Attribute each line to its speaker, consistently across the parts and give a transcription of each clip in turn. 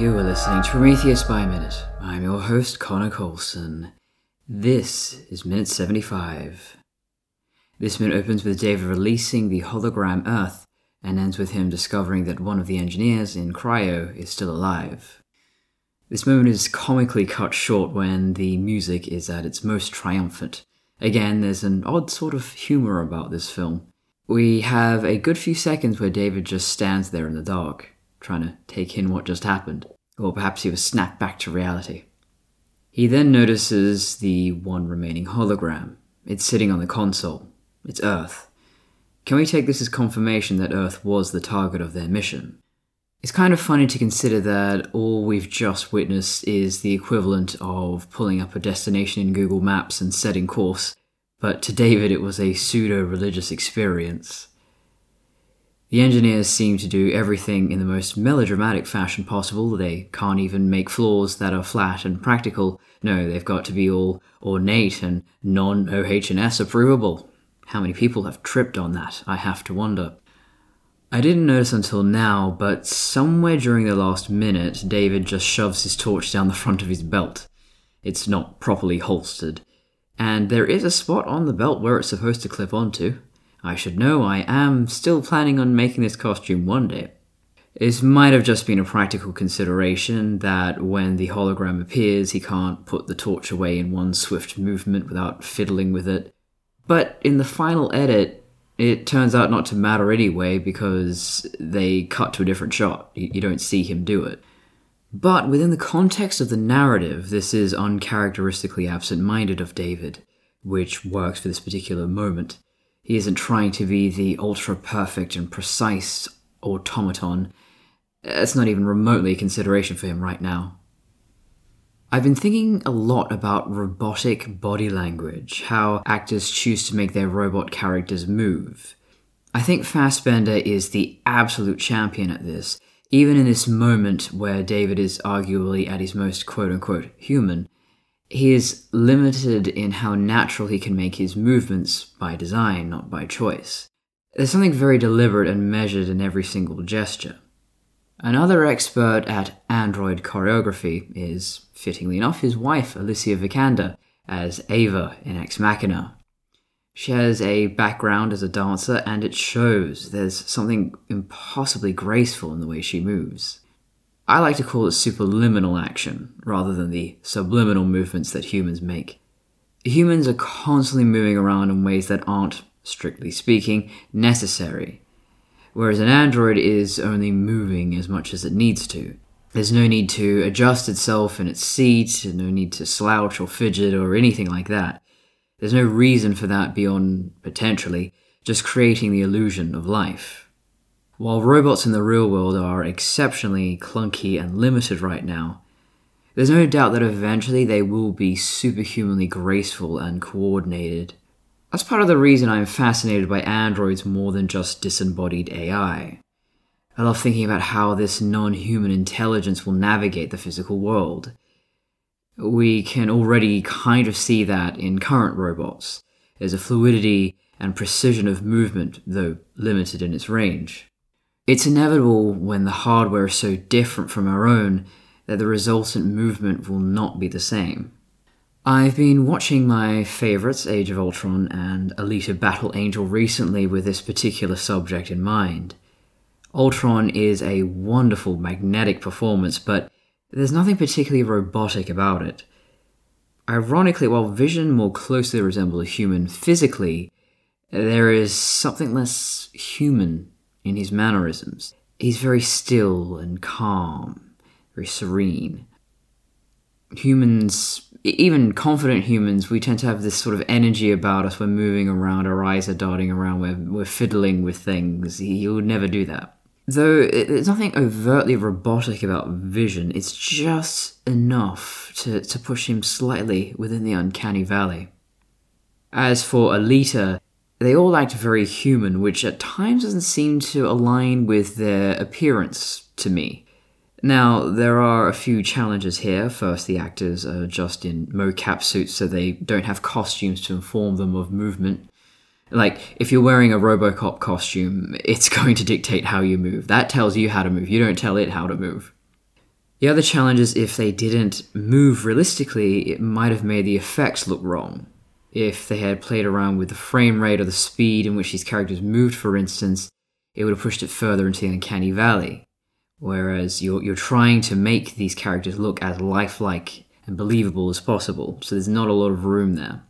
Speaker 1: You are listening to Prometheus by Minute. I'm your host, Connor Coulson. This is Minute 75. This minute opens with David releasing the hologram Earth and ends with him discovering that one of the engineers in Cryo is still alive. This moment is comically cut short when the music is at its most triumphant. Again, there's an odd sort of humor about this film. We have a good few seconds where David just stands there in the dark, trying to take in what just happened, or perhaps he was snapped back to reality. He then notices the one remaining hologram. It's sitting on the console. It's Earth. Can we take this as confirmation that Earth was the target of their mission? It's kind of funny to consider that all we've just witnessed is the equivalent of pulling up a destination in Google Maps and setting course, but to David it was a pseudo-religious experience. The engineers seem to do everything in the most melodramatic fashion possible. They can't even make floors that are flat and practical. No, they've got to be all ornate and non-OH&S approvable. How many people have tripped on that, I have to wonder. I didn't notice until now, but somewhere during the last minute, David just shoves his torch down the front of his belt. It's not properly holstered. And there is a spot on the belt where it's supposed to clip onto. I should know, I am still planning on making this costume one day. This might have just been a practical consideration that when the hologram appears, he can't put the torch away in one swift movement without fiddling with it. But in the final edit, it turns out not to matter anyway because they cut to a different shot. You don't see him do it. But within the context of the narrative, this is uncharacteristically absent-minded of David, which works for this particular moment. He isn't trying to be the ultra-perfect and precise automaton. It's not even remotely a consideration for him right now. I've been thinking a lot about robotic body language, how actors choose to make their robot characters move. I think Fassbender is the absolute champion at this, even in this moment where David is arguably at his most quote-unquote human. He is limited in how natural he can make his movements by design, not by choice. There's something very deliberate and measured in every single gesture. Another expert at android choreography is, fittingly enough, his wife, Alicia Vikander, as Ava in Ex Machina. She has a background as a dancer, and it shows. There's something impossibly graceful in the way she moves. I like to call it superliminal action, rather than the subliminal movements that humans make. Humans are constantly moving around in ways that aren't, strictly speaking, necessary, whereas an android is only moving as much as it needs to. There's no need to adjust itself in its seat, no need to slouch or fidget or anything like that. There's no reason for that beyond, potentially, just creating the illusion of life. While robots in the real world are exceptionally clunky and limited right now, there's no doubt that eventually they will be superhumanly graceful and coordinated. That's part of the reason I'm fascinated by androids more than just disembodied AI. I love thinking about how this non-human intelligence will navigate the physical world. We can already kind of see that in current robots. There's a fluidity and precision of movement, though limited in its range. It's inevitable when the hardware is so different from our own that the resultant movement will not be the same. I've been watching my favourites, Age of Ultron and Alita Battle Angel, recently with this particular subject in mind. Ultron is a wonderful magnetic performance, but there's nothing particularly robotic about it. Ironically, while Vision more closely resembles a human physically, there is something less human in his mannerisms. He's very still and calm, very serene. Humans, even confident humans, we tend to have this sort of energy about us. We're moving around, our eyes are darting around, we're fiddling with things. He would never do that. Though there's nothing overtly robotic about Vision, it's just enough to push him slightly within the uncanny valley. As for Alita, they all act very human, which at times doesn't seem to align with their appearance to me. Now, there are a few challenges here. First, the actors are just in mocap suits, so they don't have costumes to inform them of movement. Like, if you're wearing a RoboCop costume, it's going to dictate how you move. That tells you how to move. You don't tell it how to move. The other challenge is if they didn't move realistically, it might have made the effects look wrong. If they had played around with the frame rate or the speed in which these characters moved, for instance, it would have pushed it further into the uncanny valley. Whereas you're trying to make these characters look as lifelike and believable as possible, so there's not a lot of room there.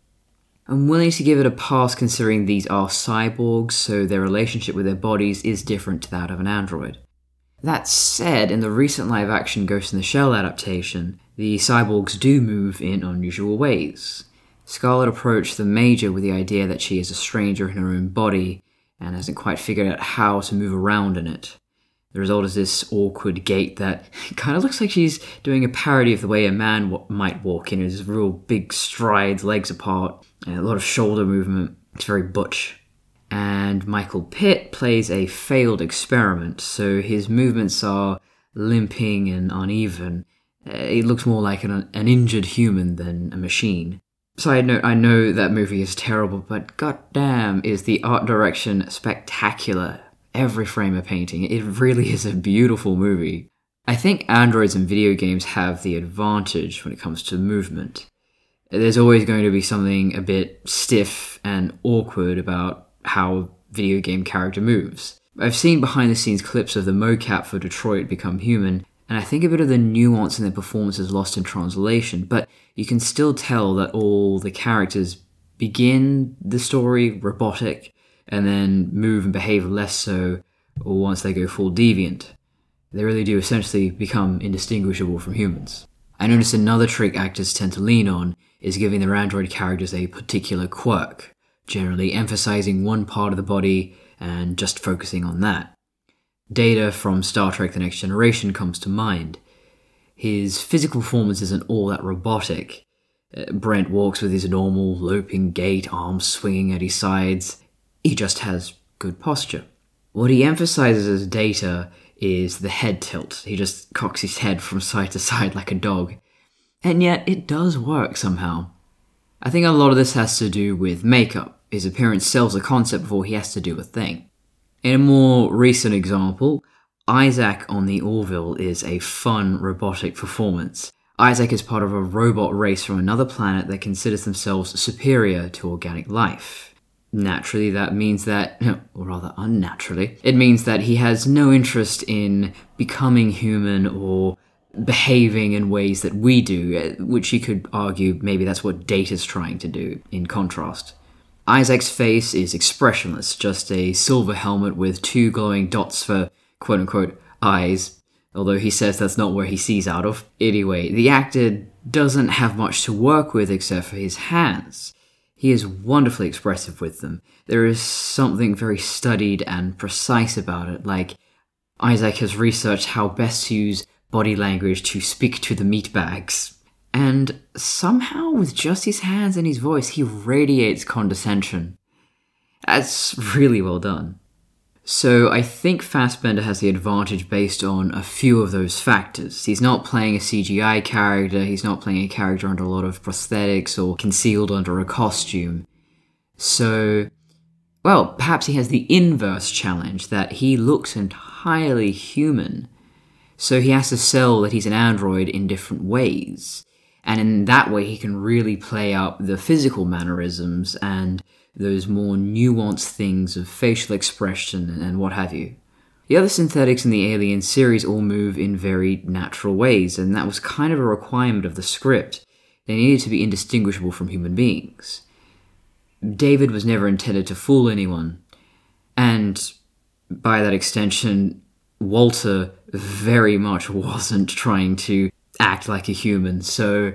Speaker 1: I'm willing to give it a pass considering these are cyborgs, so their relationship with their bodies is different to that of an android. That said, in the recent live-action Ghost in the Shell adaptation, the cyborgs do move in unusual ways. Scarlet approached the Major with the idea that she is a stranger in her own body and hasn't quite figured out how to move around in it. The result is this awkward gait that kind of looks like she's doing a parody of the way a man might walk in. His real big strides, legs apart, and a lot of shoulder movement. It's very butch. And Michael Pitt plays a failed experiment, so his movements are limping and uneven. It looks more like an injured human than a machine. Side note, I know that movie is terrible, but goddamn is the art direction spectacular. Every frame of painting. It really is a beautiful movie. I think androids in video games have the advantage when it comes to movement. There's always going to be something a bit stiff and awkward about how a video game character moves. I've seen behind the scenes clips of the mocap for Detroit Become Human, and I think a bit of the nuance in their performance is lost in translation, but you can still tell that all the characters begin the story robotic, and then move and behave less so once they go full deviant. They really do essentially become indistinguishable from humans. I noticed another trick actors tend to lean on is giving their android characters a particular quirk, generally emphasizing one part of the body and just focusing on that. Data from Star Trek The Next Generation comes to mind. His physical performance isn't all that robotic. Brent walks with his normal loping gait, arms swinging at his sides. He just has good posture. What he emphasizes as Data is the head tilt. He just cocks his head from side to side like a dog. And yet, it does work somehow. I think a lot of this has to do with makeup. His appearance sells a concept before he has to do a thing. In a more recent example, Isaac on the Orville is a fun, robotic performance. Isaac is part of a robot race from another planet that considers themselves superior to organic life. Naturally, that means that, or rather unnaturally, it means that he has no interest in becoming human or behaving in ways that we do, which you could argue maybe that's what Data's trying to do, in contrast. Isaac's face is expressionless, just a silver helmet with two glowing dots for quote-unquote eyes, although he says that's not where he sees out of. Anyway, the actor doesn't have much to work with except for his hands. He is wonderfully expressive with them. There is something very studied and precise about it, like Isaac has researched how best to use body language to speak to the meatbags. And somehow, with just his hands and his voice, he radiates condescension. That's really well done. So I think Fassbender has the advantage based on a few of those factors. He's not playing a CGI character, he's not playing a character under a lot of prosthetics or concealed under a costume. So, well, perhaps he has the inverse challenge that he looks entirely human. So he has to sell that he's an android in different ways. And in that way he can really play up the physical mannerisms and those more nuanced things of facial expression and what have you. The other synthetics in the Alien series all move in very natural ways, and that was kind of a requirement of the script. They needed to be indistinguishable from human beings. David was never intended to fool anyone, and by that extension, Walter very much wasn't trying to act like a human, so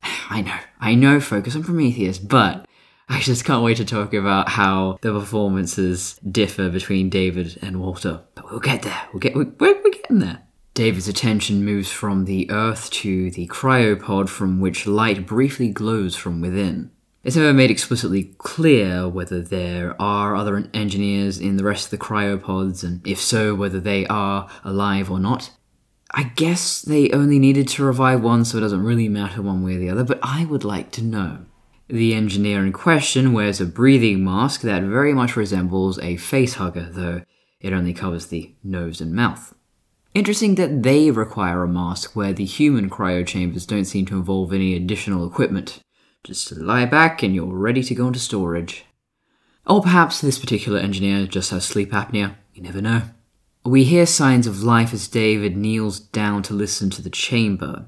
Speaker 1: I know, focus on Prometheus, but I just can't wait to talk about how the performances differ between David and Walter. But we'll get there. We're getting there. David's attention moves from the Earth to the cryopod from which light briefly glows from within. It's never made explicitly clear whether there are other engineers in the rest of the cryopods, and if so, whether they are alive or not. I guess they only needed to revive one, so it doesn't really matter one way or the other, but I would like to know. The engineer in question wears a breathing mask that very much resembles a facehugger, though it only covers the nose and mouth. Interesting that they require a mask where the human cryo chambers don't seem to involve any additional equipment. Just lie back and you're ready to go into storage. Or perhaps this particular engineer just has sleep apnea, you never know. We hear signs of life as David kneels down to listen to the chamber.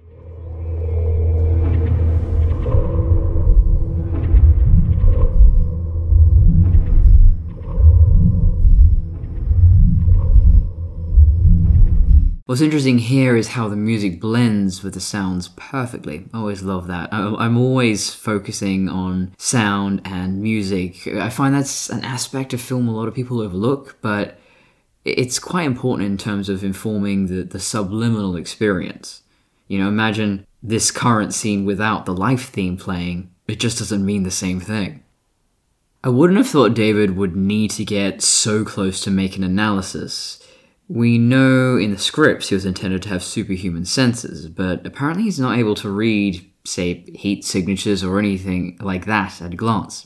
Speaker 1: What's interesting here is how the music blends with the sounds perfectly. I always love that. I'm always focusing on sound and music. I find that's an aspect of film a lot of people overlook, but it's quite important in terms of informing the subliminal experience. You know, imagine this current scene without the life theme playing. It just doesn't mean the same thing. I wouldn't have thought David would need to get so close to make an analysis. We know in the scripts he was intended to have superhuman senses, but apparently he's not able to read, say, heat signatures or anything like that at a glance.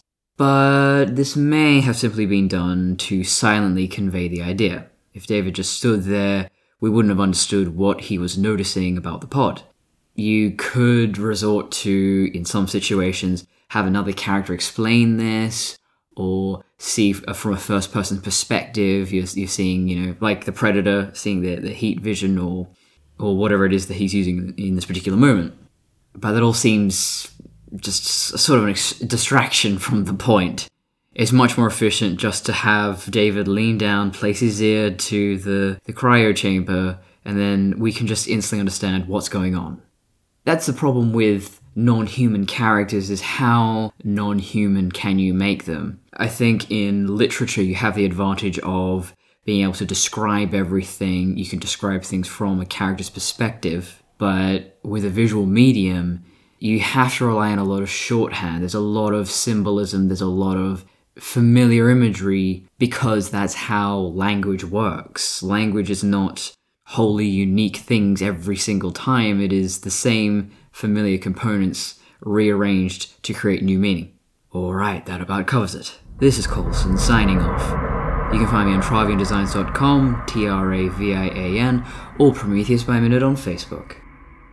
Speaker 1: But this may have simply been done to silently convey the idea. If David just stood there, we wouldn't have understood what he was noticing about the pod. You could resort to, in some situations, have another character explain this, or see from a first-person perspective. You're seeing, you know, like the Predator, seeing the heat vision or whatever it is that he's using in this particular moment. But that all seems just sort of a distraction from the point. It's much more efficient just to have David lean down, place his ear to the cryo chamber, and then we can just instantly understand what's going on. That's the problem with non-human characters, is how non-human can you make them? I think in literature you have the advantage of being able to describe everything. You can describe things from a character's perspective, but with a visual medium, you have to rely on a lot of shorthand. There's a lot of symbolism, there's a lot of familiar imagery, because that's how language works. Language is not wholly unique things every single time. It is the same familiar components rearranged to create new meaning. Alright, that about covers it. This is Coulson signing off. You can find me on traviandesigns.com, TRAVIAN, or Prometheus by Minute on Facebook.